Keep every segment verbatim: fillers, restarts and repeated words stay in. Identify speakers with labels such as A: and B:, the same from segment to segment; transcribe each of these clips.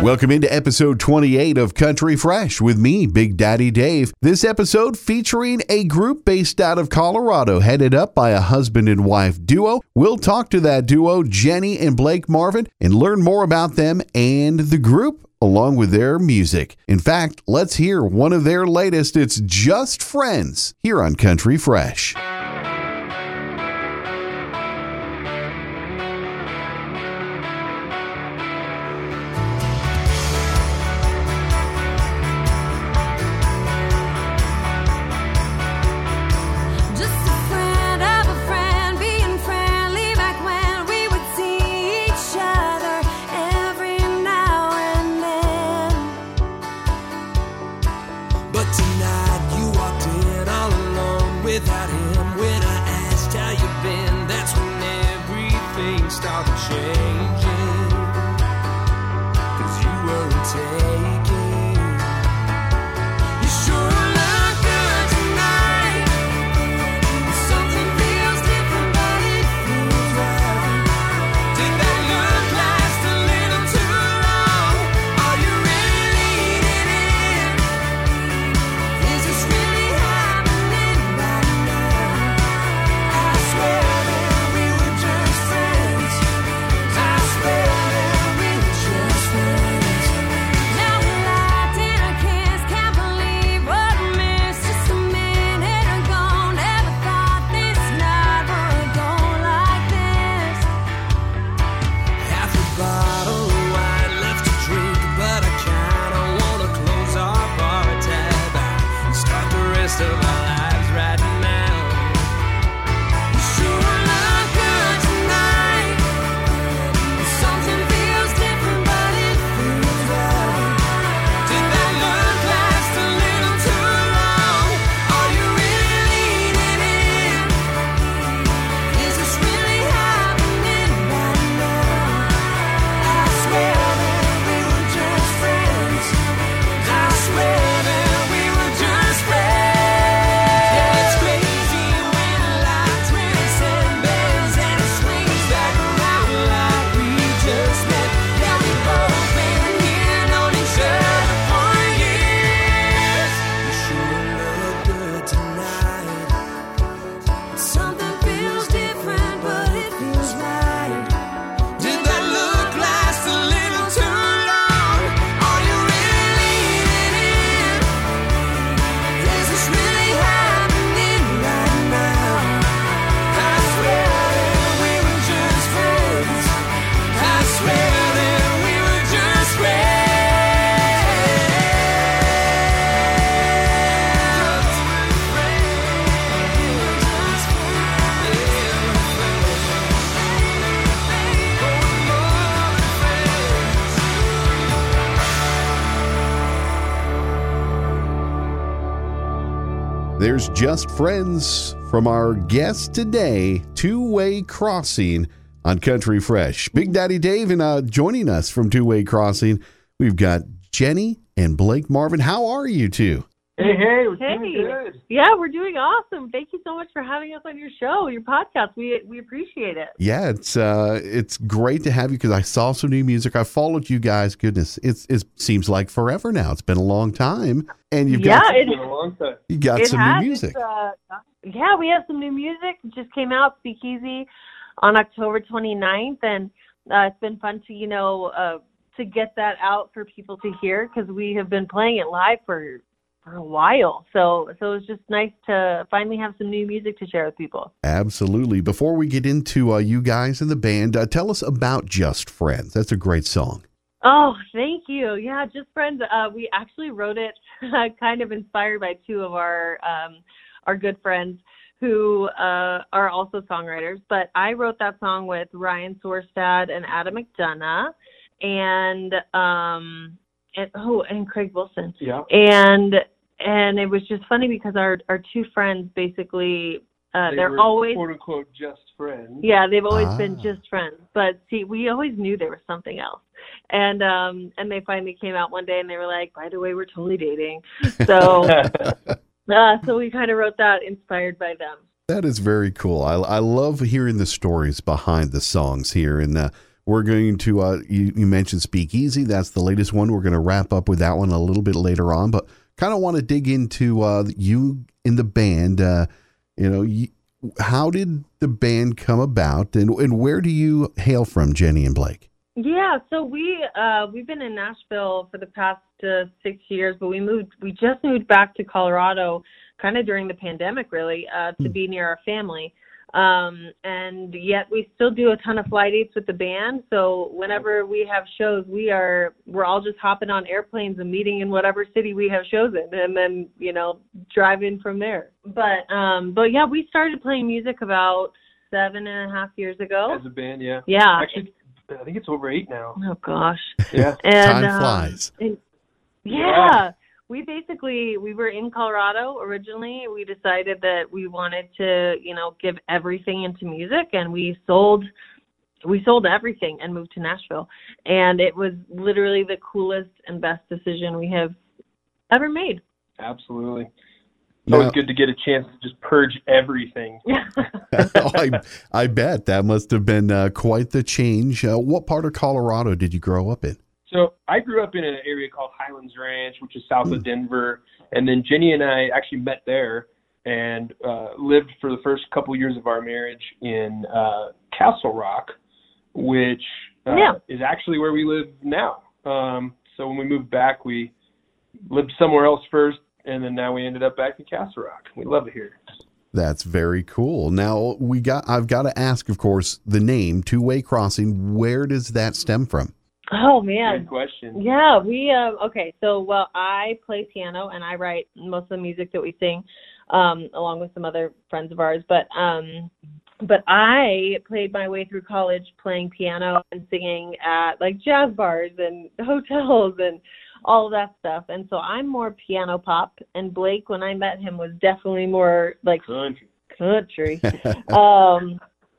A: Welcome into episode twenty-eight of Country Fresh with me, Big Daddy Dave. This episode featuring a group based out of Colorado, headed up by a husband and wife duo. We'll talk to that duo, Jenny and Blake Marvin, and learn more about them and the group, along with their music. In fact, let's hear one of their latest. It's Just Friends here on Country Fresh.
B: Without him, when I asked how you've been, that's when everything started changing. 'Cause you weren't taking. You sure look good tonight. Something feels different, but it feels right. Did that look last a little too long? Are you really needing it? Is this really happening? I swear that we were just friends. I swear that we were just friends. Now we're locked in a kiss. Can't believe what I missed. Just a minute ago. Never thought this night would go like this. Half a bottle of wine left to drink, but I kinda wanna close our bar tab and start the rest of our lives right now. You sure look good tonight. Something feels different, but it feels right. Did that look last a little too long? Are you really needing it? Is this really happening right now? I swear that we were just friends. I swear that we were just friends. Yeah, it's crazy when lights race and bends and it swings back around like we just met. Yeah, we both been here, known each other for years. You sure look good tonight. Something feels different, but it feels right. Did that look last a little too long? Are you really needing it? Is this really happening right now? I swear that we were just friends. I swear that we were just friends.
A: There's Just Friends from our guest today, Two Way Crossing on Country Fresh. Big Daddy Dave, and uh, joining us from Two Way Crossing, we've got Jenny and Blake Marvin. How are you two?
C: Hey, hey, we're
D: Hey.
C: doing good.
D: Yeah, we're doing awesome. Thank you so much for having us on your show, your podcast. We we appreciate it.
A: Yeah, it's uh, it's great to have you because I saw some new music. I followed you guys. Goodness, it's it seems like forever now. It's been a long time, and you've
D: Yeah,
A: got
D: it-
C: It's been a long time.
A: you got
D: it
A: some
D: has,
A: new music.
D: it's, Uh, yeah, we have some new music. It just came out, Speakeasy, on October twenty-ninth, and uh, it's been fun to, you know, uh, to get that out for people to hear because we have been playing it live for for a while. So so it's just nice to finally have some new music to share with people.
A: Absolutely. Before we get into uh, you guys and the band, uh, tell us about Just Friends. That's a great song.
D: Oh, thank you. Yeah, Just Friends. Uh, we actually wrote it kind of inspired by two of our um, our good friends who uh, are also songwriters. But I wrote that song with Ryan Sorstad and Adam McDonough, and um, and oh, and Craig Wilson.
C: Yeah.
D: And and it was just funny because our our two friends basically uh,
C: They
D: they're
C: were,
D: always
C: quote unquote just friends.
D: yeah, they've always
A: Ah.
D: been just friends. But see, we always knew there was something else. And um and they finally came out one day and they were like, by the way, we're totally dating. So uh, so we kind of wrote that inspired by them.
A: That is very cool. I, I love hearing the stories behind the songs here. And uh, we're going to, uh, you, you mentioned Speakeasy. That's the latest one. We're going to wrap up with that one a little bit later on, but kind of want to dig into uh, you in the band. Uh, you know, you, how did the band come about, and, and where do you hail from, Jenny and Blake?
D: Yeah, so we uh, we've been in Nashville for the past uh, six years, but we moved. We just moved back to Colorado, kind of during the pandemic, really, uh, to be near our family. Um, and yet we still do a ton of fly dates with the band. So whenever we have shows, we are we're all just hopping on airplanes and meeting in whatever city we have shows in, and then you know driving from there. But um, but yeah, we started playing music about seven and a half years ago.
C: As a band, yeah.
D: Yeah.
C: Actually, I think it's over eight now.
D: Oh gosh.
C: Yeah.
D: And,
A: Time
D: um,
A: flies.
D: and- yeah.
C: Yeah.
D: We basically, we were in Colorado originally. We decided that we wanted to, you know, give everything into music, and we sold, we sold everything and moved to Nashville. And it was literally the coolest and best decision we have ever made.
C: Absolutely. It's
A: Now-
C: always good to get a chance to just purge everything.
A: oh, I, I bet that must have been uh, quite the change. Uh, what part of Colorado did you grow up in?
C: So I grew up in an area called Highlands Ranch, which is south of Denver. And then Jenny and I actually met there and uh, lived for the first couple years of our marriage in uh, Castle Rock, which uh,
D: Yeah.
C: is actually where we live now. Um, so when we moved back, we lived somewhere else first, and then now we ended up back in Castle Rock. We love it here.
A: That's very cool. Now we got. I've got to ask, of course, the name Two Way Crossing. Where does that stem from?
D: Oh, man.
C: Good question.
D: Yeah, we uh, okay. So, well, I play piano and I write most of the music that we sing, um, along with some other friends of ours. But um, but I played my way through college playing piano and singing at like jazz bars and hotels and all of that stuff. And so I'm more piano pop. And Blake, when I met him, was definitely more like
C: Country.
D: country. um,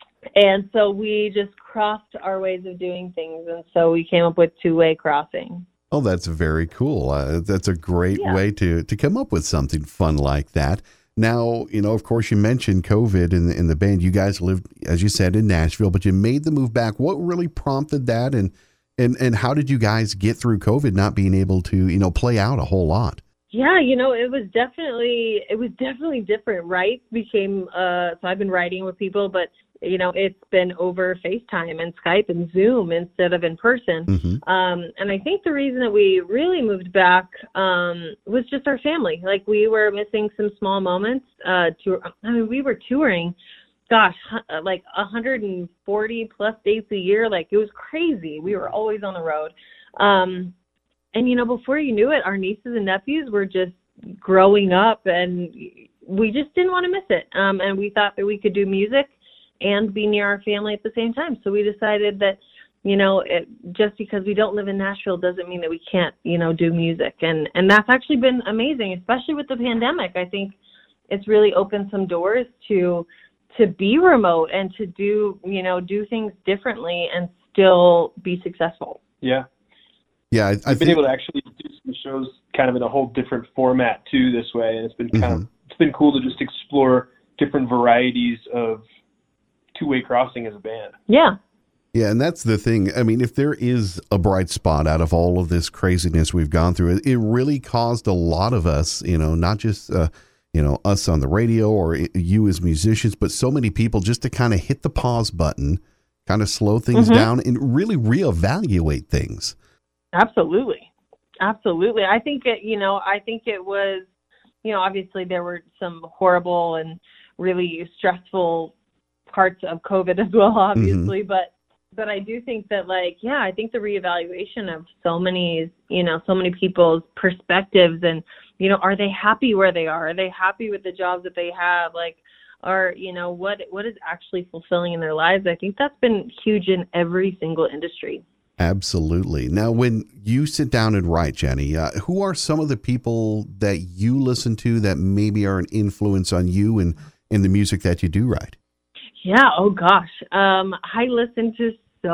D: and so we just crossed our ways of doing things, and so we came up with Two-Way Crossing.
A: Oh, that's very cool. Uh, that's a great
D: Yeah.
A: way to to come up with something fun like that. Now, you know, of course, you mentioned COVID in the, in the band. You guys lived, as you said, in Nashville, but you made the move back. What really prompted that, and and and how did you guys get through COVID, not being able to, you know, play out a whole lot?
D: Yeah, you know, it was definitely it was definitely different. Right? Became uh, so I've been writing with people, but you know, it's been over FaceTime and Skype and Zoom instead of in person.
A: Mm-hmm.
D: Um, and I think the reason that we really moved back um, was just our family. Like we were missing some small moments. Uh, to, I mean, we were touring, gosh, hu- like one hundred forty plus dates a year. Like it was crazy. We were always on the road. Um, and, you know, before you knew it, our nieces and nephews were just growing up, and we just didn't want to miss it. Um, and we thought that we could do music and be near our family at the same time. So we decided that, you know, it, just because we don't live in Nashville doesn't mean that we can't, you know, do music. And, and that's actually been amazing, especially with the pandemic. I think it's really opened some doors to, to be remote and to do, you know, do things differently and still be successful.
C: Yeah.
A: Yeah, I, I
C: I've been
A: think,
C: able to actually do some shows kind of in a whole different format too this way, and it's been kind
A: Mhm.
C: of it's been cool to just explore different varieties of Two-Way Crossing as a band.
D: Yeah.
A: yeah, and that's the thing. I mean, if there is a bright spot out of all of this craziness we've gone through, it, it really caused a lot of us, you know, not just uh, you know, us on the radio or you as musicians, but so many people just to kind of hit the pause button, kind of slow things
D: Mhm.
A: down, and really reevaluate things.
D: Absolutely. Absolutely. I think it, you know, I think it was, you know, obviously there were some horrible and really stressful parts of COVID as well, obviously, but, but I do think that like, yeah, I think the reevaluation of so many, you know, so many people's perspectives and, you know, are they happy where they are? Are they happy with the jobs that they have? Like, or, you know, what, what is actually fulfilling in their lives? I think that's been huge in every single industry.
A: Absolutely. Now, when you sit down and write, Jenny, uh, who are some of the people that you listen to that maybe are an influence on you and in the music that you do write?
D: Yeah. Oh gosh. Um, I listen to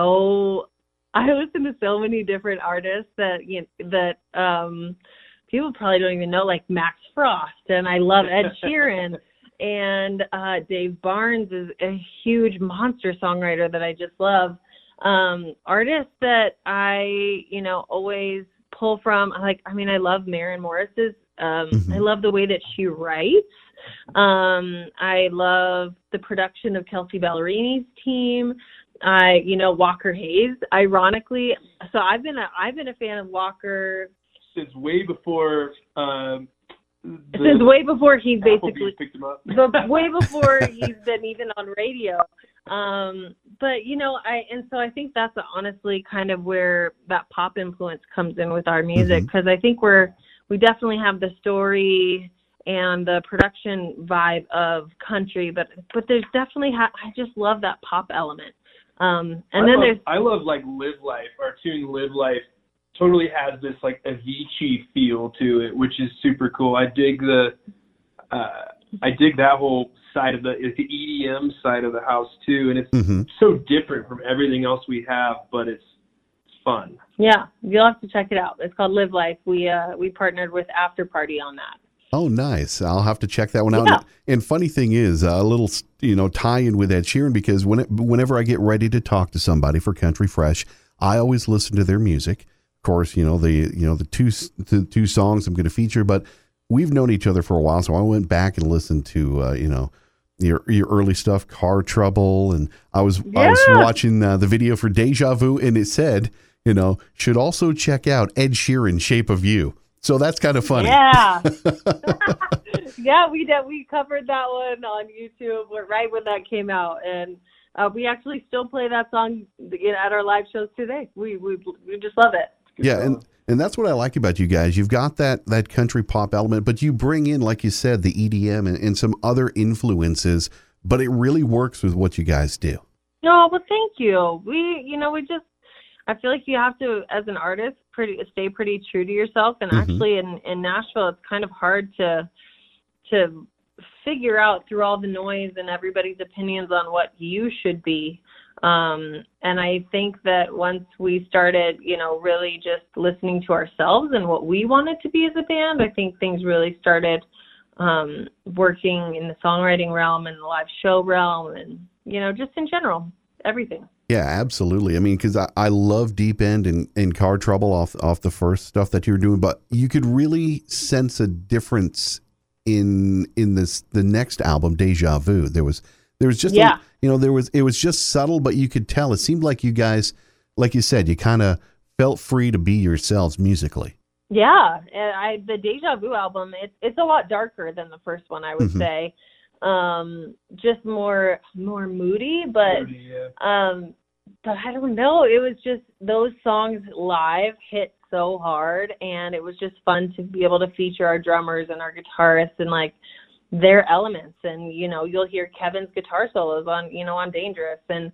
D: so I listen to so many different artists that you know, that um, people probably don't even know, like Max Frost, and I love Ed Sheeran, and uh, Dave Barnes is a huge monster songwriter that I just love. Um, artists that I, you know, always pull from, like, I mean, I love Maren Morris's, um,
A: Mhm.
D: I love the way that she writes. Um, I love the production of Kelsey Ballerini's team. I, you know, Walker Hayes, ironically. So I've been a, I've been a fan of Walker
C: Since way before um, the
D: since way before he's
C: Applebee's
D: basically,
C: picked him up.
D: but way before he's been even on radio. Um, but you know, I and so I think that's honestly kind of where that pop influence comes in with our music, because I think we're we definitely have the story and the production vibe of country, but but there's definitely ha- I just love that pop element. Um, and
C: I
D: then
C: love,
D: there's
C: I love like Live Life. Our tune Live Life totally has this like Avicii feel to it, which is super cool. I dig the uh, I dig that whole side of the the E D M side of the house too, and it's
A: Mhm.
C: so different from everything else we have, but it's fun.
D: yeah, you'll have to check it out. It's called Live Life. We uh we partnered with After Party on that.
A: Oh, nice. I'll have to check that one out.
D: Yeah.
A: And, and funny thing is, uh, a little, you know, tie-in with Ed Sheeran, because when it, whenever I get ready to talk to somebody for Country Fresh, I always listen to their music. Of course, you know, the you know the two the two songs I'm going to feature, but we've known each other for a while, so I went back and listened to, uh, you know, your your early stuff, Car Trouble, and I was I was
D: Yeah.
A: watching uh, the video for Deja Vu, and it said, you know, should also check out Ed Sheeran, Shape of You. So that's kind of funny.
D: Yeah. yeah, we did. We covered that one on YouTube right when that came out, and uh, we actually still play that song at our live shows today. We we we just love it.
A: Yeah, and and that's what I like about you guys. You've got that that country pop element, but you bring in, like you said, the E D M and, and some other influences, but it really works with what you guys do.
D: No, well, thank you. We, you know, we just, I feel like you have to, as an artist, pretty stay pretty true to yourself. And
A: Mhm.
D: actually, in, in Nashville, it's kind of hard to to figure out through all the noise and everybody's opinions on what you should be. Um, and I think that once we started, you know, really just listening to ourselves and what we wanted to be as a band, I think things really started um, working in the songwriting realm and the live show realm and, you know, just in general, everything.
A: Yeah, absolutely. I mean, because I, I love Deep End and, and Car Trouble off off the first stuff that you were doing, but you could really sense a difference in in this the next album, Deja Vu. There was there was just
D: Yeah.
A: a, you know there was it was just subtle, but you could tell. It seemed like you guys, like you said, you kind of felt free to be yourselves musically.
D: Yeah, and I the Deja Vu album, it's it's a lot darker than the first one, I would
A: Mhm.
D: say. Um, just more more moody, but
C: Yeah.
D: um, but I don't know. It was just those songs live hit so hard, and it was just fun to be able to feature our drummers and our guitarists and like their elements. And you know, you'll hear Kevin's guitar solos on you know on Dangerous and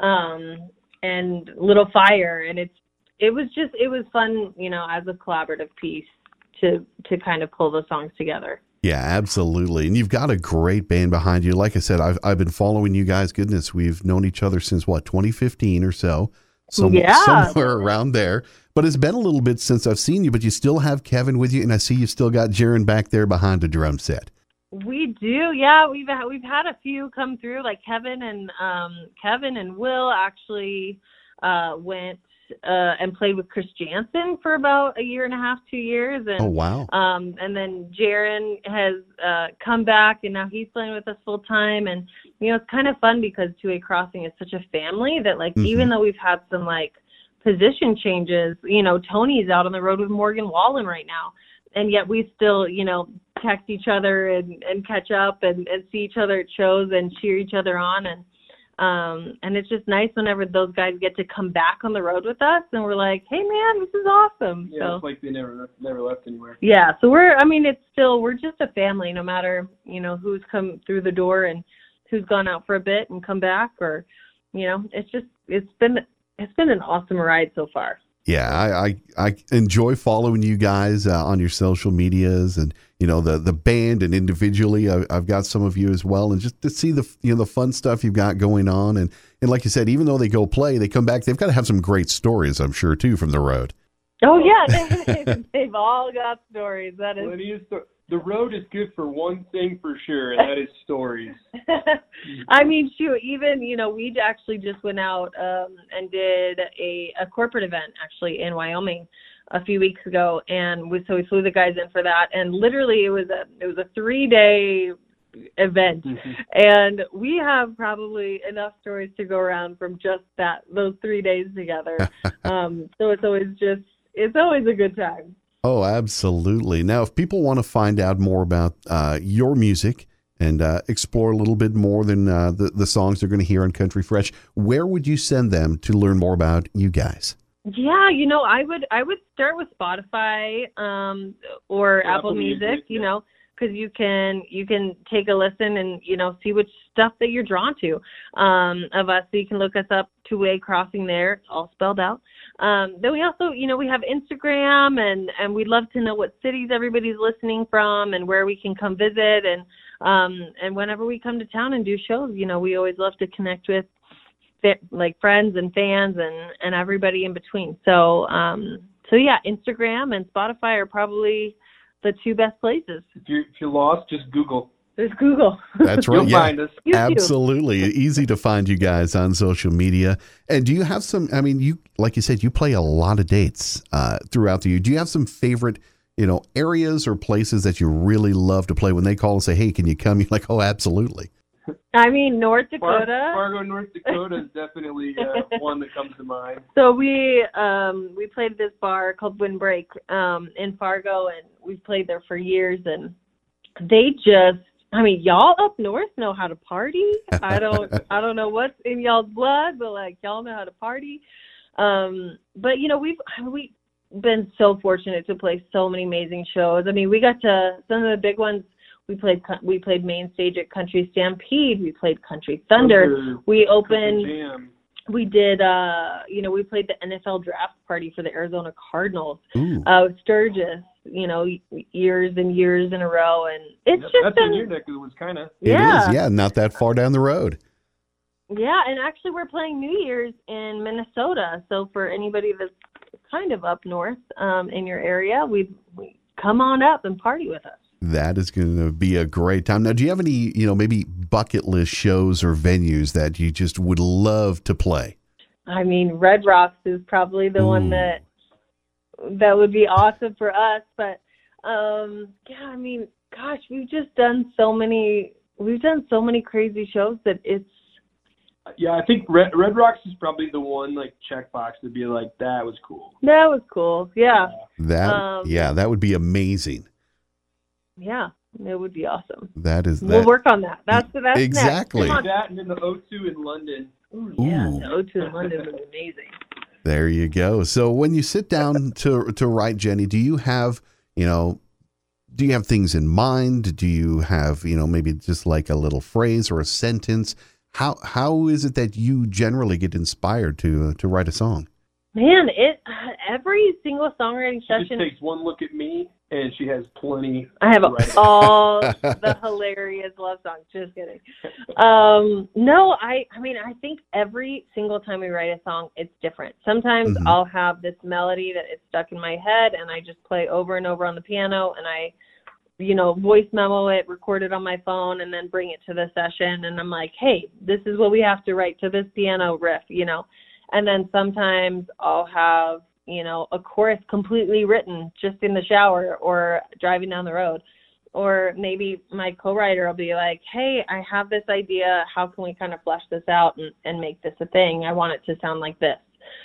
D: um and Little Fire, and it's it was just it was fun, you know, as a collaborative piece to to kind of pull the songs together.
A: Yeah, absolutely. And you've got a great band behind you. Like I said, I've I've been following you guys. Goodness, we've known each other since what, twenty fifteen or so. Some,
D: Yeah.
A: Somewhere around there. But it's been a little bit since I've seen you, but you still have Kevin with you, and I see you still got Jaron back there behind the drum set.
D: We do, yeah. We've had, we've had a few come through, like Kevin and um, Kevin and Will actually uh, went uh, and played with Chris Jansen for about a year and a half, two years, and
A: Oh, wow.
D: um, and then Jaron has uh, come back, and now he's playing with us full time. And you know, it's kind of fun because Two-Way Crossing is such a family that, like,
A: Mhm.
D: even though we've had some like position changes, you know, Tony's out on the road with Morgan Wallen right now. And yet we still, you know, text each other and, and catch up and, and see each other at shows and cheer each other on. And um, and it's just nice whenever those guys get to come back on the road with us and we're like, hey, man, this is awesome.
C: Yeah,
D: so,
C: it's like they never never left anywhere.
D: yeah, so we're, I mean, it's still, we're just a family no matter, you know, who's come through the door and who's gone out for a bit and come back, or, you know, it's just, it's been, it's been an awesome ride so far.
A: Yeah, I, I, I enjoy following you guys uh, on your social medias, and you know the the band, and individually I, I've got some of you as well, and just to see the you know the fun stuff you've got going on, and and like you said, even though they go play, they come back, they've got to have some great stories, I'm sure, too, from the road.
D: Oh yeah, they, they've all got stories. That is
C: Plenty of sto- the road is good for one thing for sure, and that is stories.
D: I mean, shoot, even, you know, we actually just went out um, and did a, a corporate event actually in Wyoming a few weeks ago. And we, so we flew the guys in for that. And literally it was a, it was a three day event.
C: Mhm.
D: And we have probably enough stories to go around from just that, those three days together. um, so it's always just, it's always a good time.
A: Oh, absolutely. Now, if people want to find out more about uh, your music and uh, explore a little bit more than uh, the, the songs they're going to hear on Country Fresh, where would you send them to learn more about you guys?
D: Yeah, you know, I would I would start with Spotify um, or Apple,
C: Apple
D: Music,
C: Music,
D: you
C: yeah.
D: know, because you can you can take a listen and, you know, see which stuff that you're drawn to um, of us. So you can look us up, Two-Way Crossing there, it's all spelled out. Um, then we also, you know, we have Instagram, and, and we'd love to know what cities everybody's listening from and where we can come visit. And um, and whenever we come to town and do shows, you know, we always love to connect with like friends and fans and, and everybody in between. So, um, so yeah, Instagram and Spotify are probably the two best places.
C: If you're, if you're lost, just Google.
D: There's Google.
A: That's right.
C: You'll
A: yeah.
C: find us.
D: YouTube.
A: Absolutely. Easy to find you guys on social media. And do you have some, I mean, you, like you said, you play a lot of dates uh, throughout the year. Do you have some favorite, you know, areas or places that you really love to play when they call and say, hey, can you come? You're like, oh, absolutely.
D: I mean, North
C: Far-
D: Dakota.
C: Fargo, North Dakota is definitely uh, one that comes to mind.
D: So we um, we played this bar called Windbreak um, in Fargo, and we've played there for years. And they just, I mean, y'all up north know how to party. I don't, I don't know what's in y'all's blood, but like y'all know how to party. Um, but you know, we've we've been so fortunate to play so many amazing shows. I mean, we got to some of the big ones. We played we played main stage at Country Stampede. We played Country Thunder.
C: Thunder,
D: We opened.
C: Jam.
D: We did. Uh, you know, we played the N F L draft party for the Arizona Cardinals.
A: Ooh.
D: Uh, with Sturgis. You know, years and years in a row, and it's
C: Yep,
D: just
C: that's
D: been.
C: in your neck of the woods, kind of.
D: Yeah.
A: It is. Yeah. Not that far down the road.
D: Yeah, and actually we're playing New Year's in Minnesota. So for anybody that's kind of up north um, in your area, we we come on up and party with us.
A: That is going to be a great time. Now, do you have any, you know, maybe bucket list shows or venues that you just would love to play?
D: I mean, Red Rocks is probably the
A: Ooh.
D: one that that would be awesome for us. But um, yeah, I mean, gosh, we've just done so many. We've done so many crazy shows that it's.
C: Yeah, I think Red, Red Rocks is probably the one like checkbox to be like, that was cool.
D: That was cool. Yeah,
A: That,
D: Um,
A: yeah, that would be amazing.
D: yeah, it would be awesome.
A: That is
D: We'll
A: that.
D: work on that. That's that's
A: Exactly.
D: Next. Come on.
C: That and then the O two in London.
D: Ooh, yeah,
A: Ooh.
D: the O two in London was amazing.
A: There you go. So when you sit down to to write, Jenny, do you have, you know, do you have things in mind? Do you have, you know, maybe just like a little phrase or a sentence? How how is it that you generally get inspired to uh, to write a song?
D: Man, it every single songwriting
C: She
D: session.
C: just takes one look at me, and she has plenty.
D: I have
C: to write.
D: all the hilarious love songs. Just kidding. Um, no, I I mean I think every single time we write a song, it's different. Sometimes
A: Mhm.
D: I'll have this melody that is stuck in my head, and I just play over and over on the piano, and I, you know, voice memo it, record it on my phone, and then bring it to the session. And I'm like, hey, this is what we have to write to this piano riff, you know. And then sometimes I'll have, you know, a chorus completely written just in the shower or driving down the road. Or maybe my co-writer will be like, hey, I have this idea. How can we kind of flesh this out and, and make this a thing? I want it to sound like this.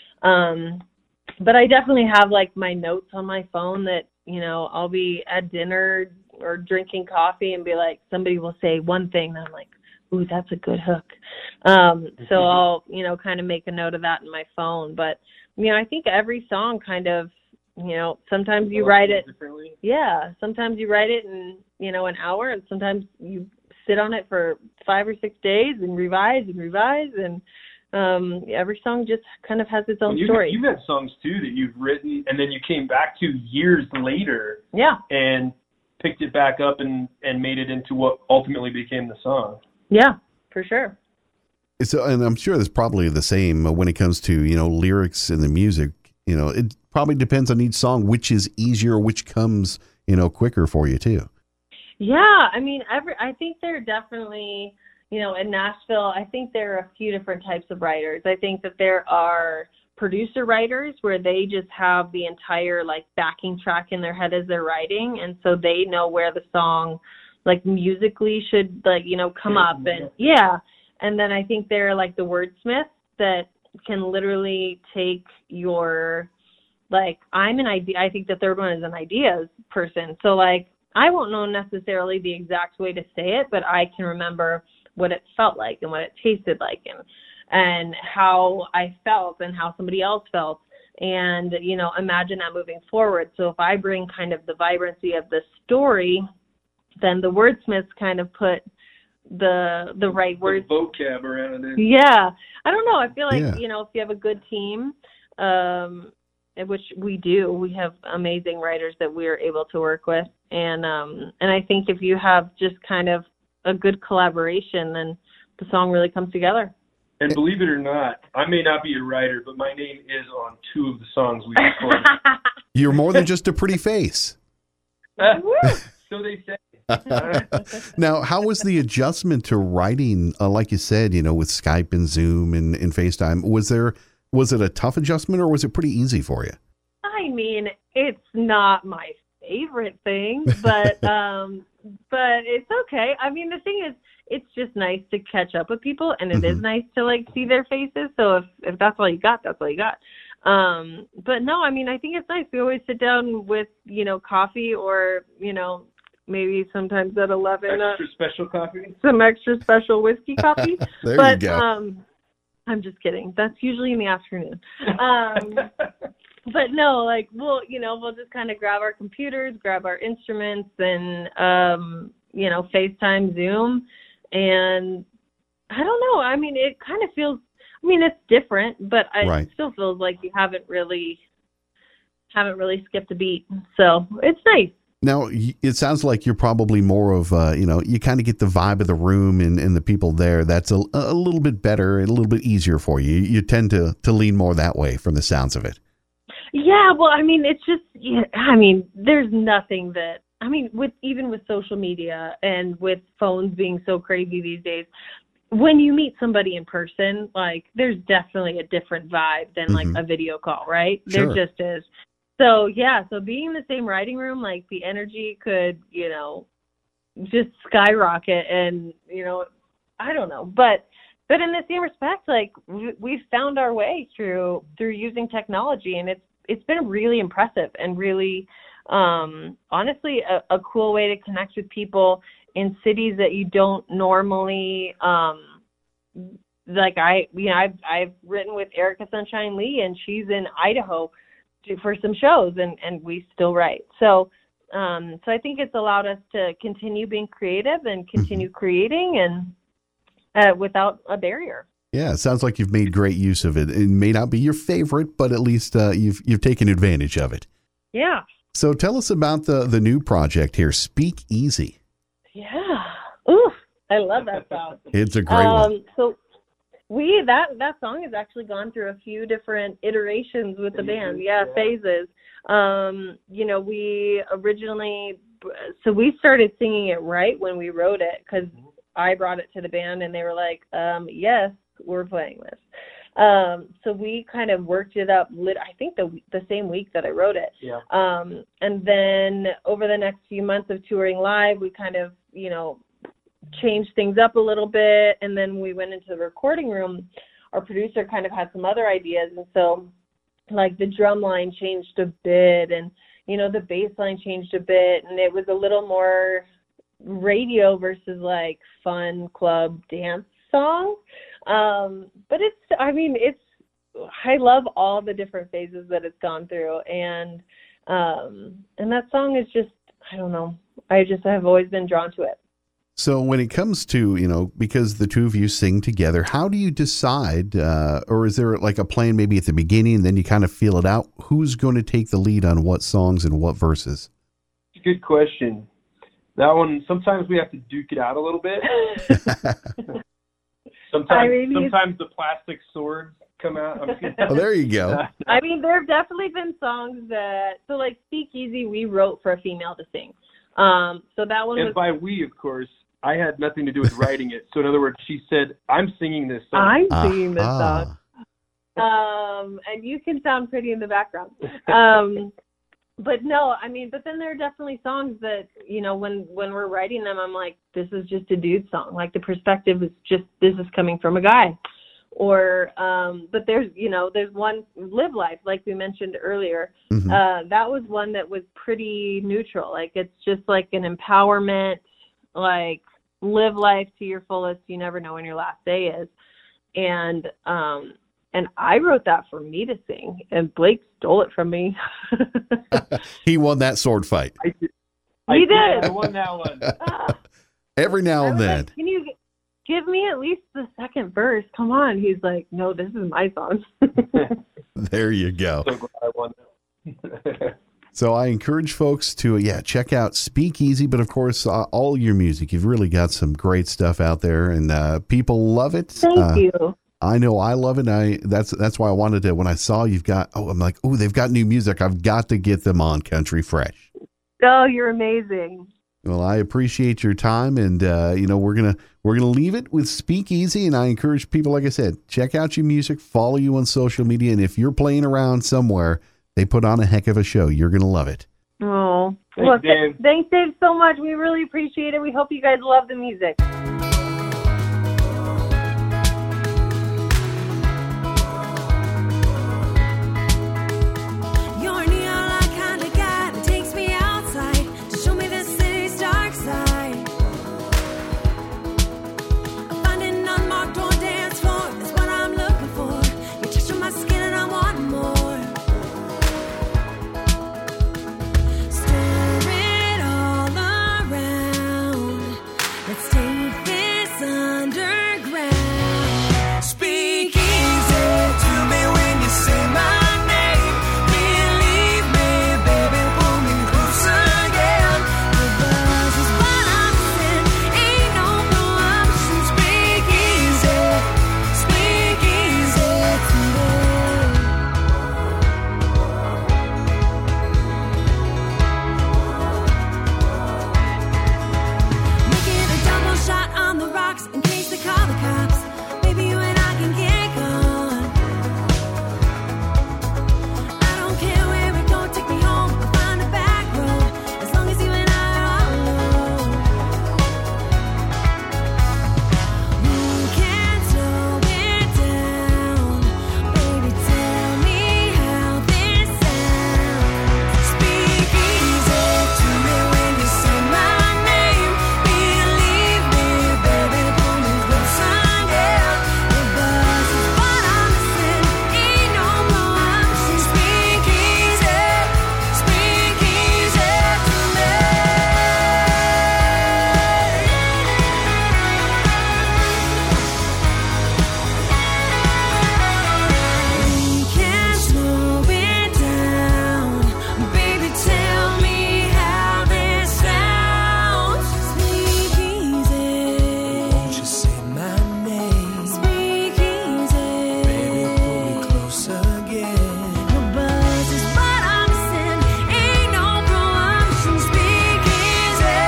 D: Um, but I definitely have like my notes on my phone that, you know, I'll be at dinner or drinking coffee and be like, somebody will say one thing. And I'm like, ooh, that's a good hook. Um, so I'll, you know, kind of make a note of that in my phone. But, you know, I think every song kind of, you know, sometimes you write it.
C: differently.
D: Yeah. Sometimes you write it in, you know, an hour, and sometimes you sit on it for five or six days and revise and revise. And um, every song just kind of has its own
C: And you,
D: story.
C: You've had songs too that you've written, and then you came back to years later
D: Yeah.
C: and picked it back up and, and made it into what ultimately became the song.
D: Yeah, for sure.
A: So, and I'm sure that's probably the same when it comes to, you know, lyrics and the music. You know, it probably depends on each song, which is easier, which comes, you know, quicker for you too.
D: Yeah, I mean, every I think there are definitely, you know, in Nashville, I think there are a few different types of writers. I think that there are producer writers where they just have the entire like backing track in their head as they're writing, and so they know where the song like musically should like, you know, come up. And yeah. And then I think there are like the wordsmiths that can literally take your like I'm an idea I think the third one is an ideas person. So like I won't know necessarily the exact way to say it, but I can remember what it felt like and what it tasted like and and how I felt and how somebody else felt, and, you know, imagine that moving forward. So if I bring kind of the vibrancy of the story, then the wordsmiths kind of put the the right words.
C: The vocab around it.
D: Yeah. I don't know. I feel like,
A: Yeah.
D: you know, if you have a good team, um, which we do, we have amazing writers that we're able to work with. And um, and I think if you have just kind of a good collaboration, then the song really comes together.
C: And believe it or not, I may not be a writer, but my name is on two of the songs we recorded.
A: You're more than just a pretty face.
C: So they say.
A: Now, how was the adjustment to writing? Uh, like you said, you know, with Skype and Zoom and, and FaceTime, was there was it a tough adjustment or was it pretty easy for you?
D: I mean, it's not my favorite thing, but um, but it's okay. I mean, the thing is, it's just nice to catch up with people, and it is
A: Mhm.
D: nice to like see their faces. So if if that's all you got, that's all you got. Um, but no, I mean, I think it's nice. We always sit down with, you know, coffee or, you know, maybe sometimes at eleven, uh,
C: Extra special coffee.
D: some extra special whiskey coffee.
A: There
D: but
A: you go.
D: um, I'm just kidding. That's usually in the afternoon. Um, but no, like we'll, you know, we'll just kind of grab our computers, grab our instruments, and um, you know, FaceTime, Zoom, and I don't know. I mean, it kind of feels. I mean, it's different, but I,
A: Right.
D: it still feels like you haven't really haven't really skipped a beat. So it's nice.
A: Now, y- it sounds like you're probably more of, uh, you know, you kind of get the vibe of the room and, and the people there. That's a, a little bit better, a little bit easier for you. You tend to, to lean more that way from the sounds of it.
D: Yeah, well, I mean, it's just, yeah, I mean, there's nothing that, I mean, with even with social media and with phones being so crazy these days, when you meet somebody in person, like, there's definitely a different vibe than like
A: Mhm.
D: a video call, right?
A: Sure.
D: There just is. So, yeah, so being in the same writing room, like, the energy could, you know, just skyrocket and, you know, I don't know. But but in the same respect, like, we, we've found our way through through using technology, and it's it's been really impressive and really, um, honestly, a, a cool way to connect with people in cities that you don't normally, um, like I, you know, I've, I've written with Erica Sunshine Lee, and she's in Idaho to, for some shows, and, and we still write. So, um, so I think it's allowed us to continue being creative and continue creating and uh, without a barrier.
A: Yeah, it sounds like you've made great use of it. It may not be your favorite, but at least uh, you've you've taken advantage of it.
D: Yeah.
A: So tell us about the, the new project here, Speak Easy.
D: Yeah. Ooh, I love that song.
A: It's a great
D: um,
A: one.
D: So we that that song has actually gone through a few different iterations with the band. Yeah,
C: yeah.
D: phases. Um, you know, we originally so we started singing it right when we wrote it because I brought it to the band and they were like, um, "Yes, we're playing this." Um, so we kind of worked it up. Lit- I think the the same week that I wrote it.
C: Yeah.
D: Um, and then over the next few months of touring live, we kind of, you know, changed things up a little bit. And then we went into the recording room. Our producer kind of had some other ideas. And so, like, the drum line changed a bit, and, you know, the bass line changed a bit. And it was a little more radio versus, like, fun club dance song. Um, but it's, I mean, it's, I love all the different phases that it's gone through. And, um, and that song is just, I don't know. I just have always been drawn to it.
A: So when it comes to, you know, because the two of you sing together, how do you decide, uh, or is there like a plan maybe at the beginning, and then you kind of feel it out? Who's going to take the lead on what songs and what verses?
C: Good question. That one, sometimes we have to duke it out a little bit. Sometimes,
D: I mean, he's-
C: sometimes the plastic swords come out. I'm kidding.
A: Oh, there you go.
D: I mean, there have definitely been songs that, so like Speak Easy, we wrote for a female to sing. Um, so that one
C: And
D: was.
C: by we, of course, I had nothing to do with writing it. So in other words, she said, "I'm singing this song."
D: I'm singing this
A: Aha.
D: song. Um, and you can sound pretty in the background. Um, but no, I mean, but then there are definitely songs that, you know, when, when we're writing them, I'm like, this is just a dude song. Like the perspective is just, this is coming from a guy. Or, um, but there's, you know, there's one, Live Life, like we mentioned earlier.
A: Mhm.
D: Uh, that was one that was pretty neutral. Like it's just like an empowerment, like live life to your fullest. You never know when your last day is. And, um, and I wrote that for me to sing, and Blake stole it from me.
A: He won that sword fight.
C: I did. I
D: You did.
C: I won that one.
D: Ah,
A: Every now
D: I
A: and
D: was
A: then.
D: like, can you g- give me at least the second verse? Come on. He's like, no, this is my song.
A: There you go.
C: So glad I won that one.
A: So I encourage folks to, yeah, check out Speakeasy, but of course, uh, all your music. You've really got some great stuff out there, and uh, people love it.
D: Thank
A: Uh,
D: you.
A: I know I love it. I that's that's why I wanted to. When I saw you've got, oh, I'm like, oh, they've got new music. I've got to get them on Country Fresh.
D: Oh, you're amazing.
A: Well, I appreciate your time, and uh, you know we're gonna we're gonna leave it with Speakeasy, and I encourage people, like I said, check out your music, follow you on social media, and if you're playing around somewhere, they put on a heck of a show. You're gonna love it.
D: Oh,
C: Thanks,
D: well,
C: Dave.
D: thanks, Dave, so much. We really appreciate it. We hope you guys love the music.
B: You're a neon light kind of guy that takes me outside to show me the city's dark side. I find an unmarked door dance floor, that's what I'm looking for. You're touching my skin and I want more. Stir it all around. Let's take this underground. Speak easy to me when you say my name. Believe me, baby, pull me closer again. The buzz is what I'm missing. Ain't no no option. Speak easy, speak easy to me. Making a double shot on the rocks in case they call the cops. Maybe you and I can get gone. I don't care where we go, take me home or find a back road. As long as you and I are alone. Who can slow it down? Baby, tell me how this sounds. Speak easy to me when you say my name. Believe me, baby, pull me closer again. The buzz is what I'm missing. Ain't no more option. Speak easy, speak easy to me. We can slow it down. Baby, tell me how this sounds. Speak easy. Won't you say my name? Speak easy. Baby, pull me closer again. The buzz is what I'm missing. Ain't no option. Speak easy.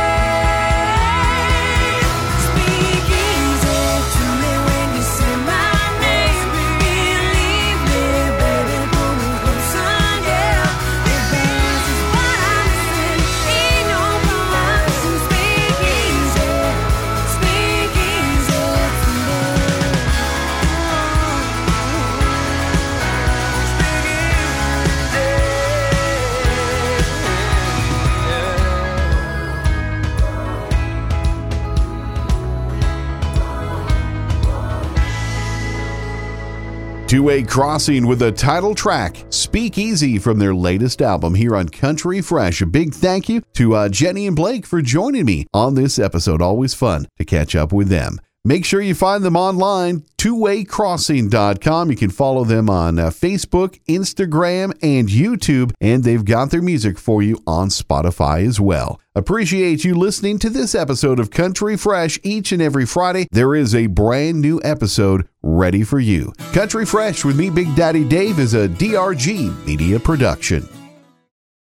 B: Speak easy to me when you say my name. Believe me, baby, pull me closer again. The buzz is what I'm missing. Ain't no option. Speak easy, speak easy to me.
A: Two-Way Crossing with the title track, Speak Easy, from their latest album here on Country Fresh. A big thank you to uh, Jenny and Blake for joining me on this episode. Always fun to catch up with them. Make sure you find them online, two way crossing dot com. You can follow them on uh, Facebook, Instagram, and YouTube, and they've got their music for you on Spotify as well. Appreciate you listening to this episode of Country Fresh. Each and every Friday, there is a brand new episode ready for you. Country Fresh with me, Big Daddy Dave, is a D R G media production.